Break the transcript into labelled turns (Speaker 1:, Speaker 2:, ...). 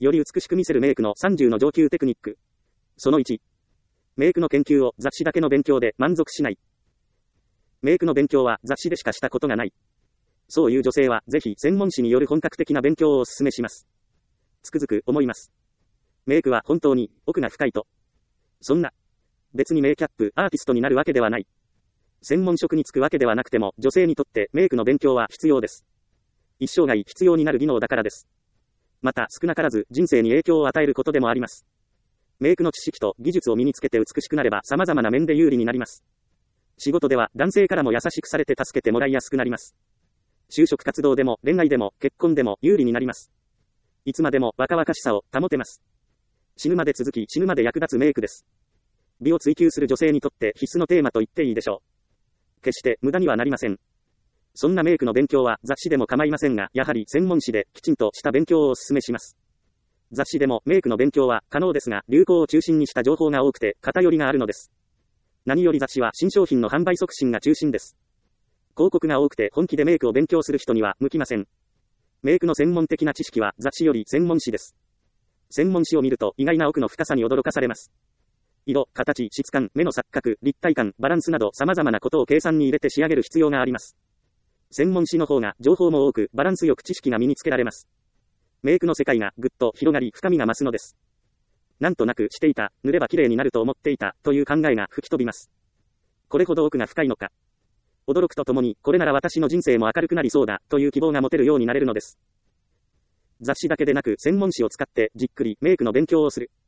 Speaker 1: より美しく見せるメイクの30の上級テクニック。その1。メイクの研究を雑誌だけの勉強で満足しない。メイクの勉強は雑誌でしかしたことがない。そういう女性はぜひ専門誌による本格的な勉強をお勧めします。つくづく思います。メイクは本当に奥が深いと。そんな。別にメイキャップアーティストになるわけではない。専門職に就くわけではなくても女性にとってメイクの勉強は必要です。一生涯必要になる技能だからです。また少なからず人生に影響を与えることでもあります。メイクの知識と技術を身につけて美しくなれば様々な面で有利になります。仕事では男性からも優しくされて助けてもらいやすくなります。就職活動でも恋愛でも結婚でも有利になります。いつまでも若々しさを保てます。死ぬまで続き死ぬまで役立つメイクです。美を追求する女性にとって必須のテーマと言っていいでしょう。決して無駄にはなりません。そんなメイクの勉強は雑誌でも構いませんが、やはり専門誌できちんとした勉強をお勧めします。雑誌でもメイクの勉強は可能ですが、流行を中心にした情報が多くて偏りがあるのです。何より雑誌は新商品の販売促進が中心です。広告が多くて本気でメイクを勉強する人には向きません。メイクの専門的な知識は雑誌より専門誌です。専門誌を見ると意外な奥の深さに驚かされます。色、形、質感、目の錯覚、立体感、バランスなど様々なことを計算に入れて仕上げる必要があります。専門誌の方が情報も多くバランスよく知識が身につけられます。メイクの世界がぐっと広がり深みが増すのです。なんとなくしていた、塗れば綺麗になると思っていたという考えが吹き飛びます。これほど奥が深いのか。驚くとともにこれなら私の人生も明るくなりそうだという希望が持てるようになれるのです。雑誌だけでなく専門誌を使ってじっくりメイクの勉強をする。